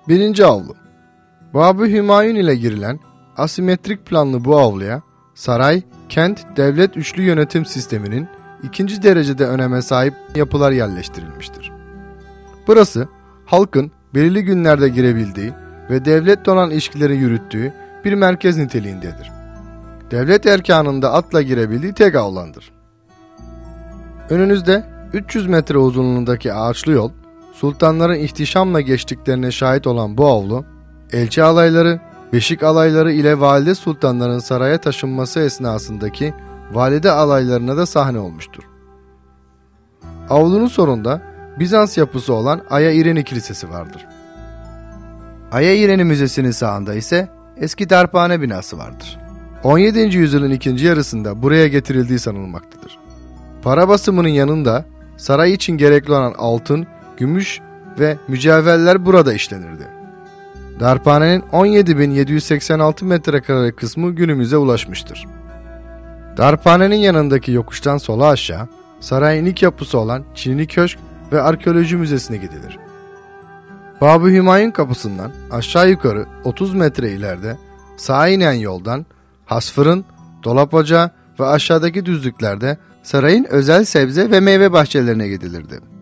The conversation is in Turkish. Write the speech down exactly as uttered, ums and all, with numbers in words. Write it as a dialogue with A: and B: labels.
A: Birinci avlu. Babı Hümayun ile girilen asimetrik planlı bu avluya saray, kent, devlet üçlü yönetim sisteminin ikinci derecede öneme sahip yapılar yerleştirilmiştir. Burası halkın belirli günlerde girebildiği ve devletle olan ilişkileri yürüttüğü bir merkez niteliğindedir. Devlet erkanında atla girebildiği tek avlandır. Önünüzde üç yüz metre uzunluğundaki ağaçlı yol, sultanların ihtişamla geçtiklerine şahit olan bu avlu, elçi alayları, beşik alayları ile valide sultanların saraya taşınması esnasındaki valide alaylarına da sahne olmuştur. Avlunun sonunda Bizans yapısı olan Aya İreni Kilisesi vardır. Aya İreni Müzesi'nin sağında ise eski darphane binası vardır. on yedinci yüzyılın ikinci yarısında buraya getirildiği sanılmaktadır. Para basımının yanında saray için gerekli olan altın, gümüş ve mücevherler burada işlenirdi. Darphanenin on yedi bin yedi yüz seksen altı metrekare kısmı günümüze ulaşmıştır. Darphanenin yanındaki yokuştan sola aşağı, sarayın ilk yapısı olan Çinili Köşk ve Arkeoloji Müzesi'ne gidilir. Babı Hümayun kapısından aşağı yukarı otuz metre ileride sağa inen yoldan hasfırın, dolap ocağı ve aşağıdaki düzlüklerde sarayın özel sebze ve meyve bahçelerine gidilirdi.